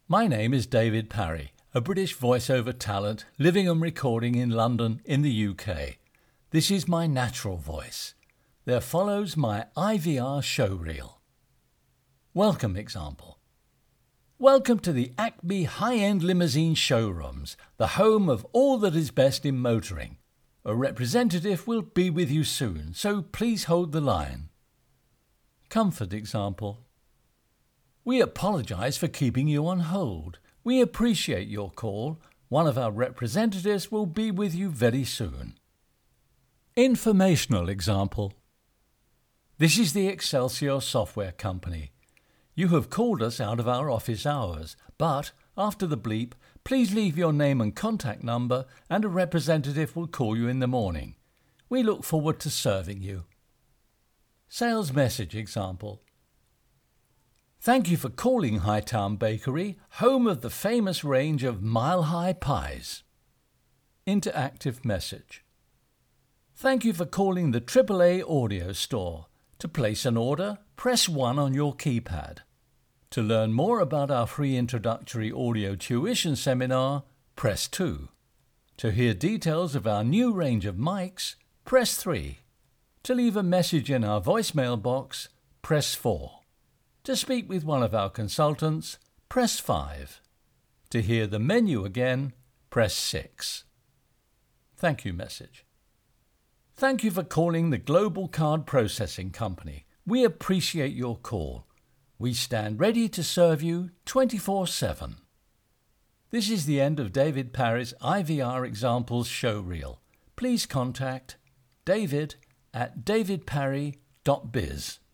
My name is David Parry, a British voiceover talent living and recording in London in the UK. This is my natural voice. There follows my IVR showreel. Welcome example. Welcome to the Acme high-end limousine showrooms, the home of all that is best in motoring. A representative will be with you soon, so please hold the line. Comfort example. We apologise for keeping you on hold. We appreciate your call. One of our representatives will be with you very soon. Informational example. This is the Excelsior Software Company. You have called us out of our office hours, but after the bleep, please leave your name and contact number and a representative will call you in the morning. We look forward to serving you. Sales message example. Thank you for calling Hightown Bakery, home of the famous range of mile-high pies. Interactive message. Thank you for calling the AAA Audio Store. To place an order, press 1 on your keypad. To learn more about our free introductory audio tuition seminar, press 2. To hear details of our new range of mics, press 3. To leave a message in our voicemail box, press 4. To speak with one of our consultants, press 5. To hear the menu again, press 6. Thank you message. Thank you for calling the Global Card Processing Company. We appreciate your call. We stand ready to serve you 24/7. This is the end of David Parry's IVR Examples showreel. Please contact david@davidparry.biz.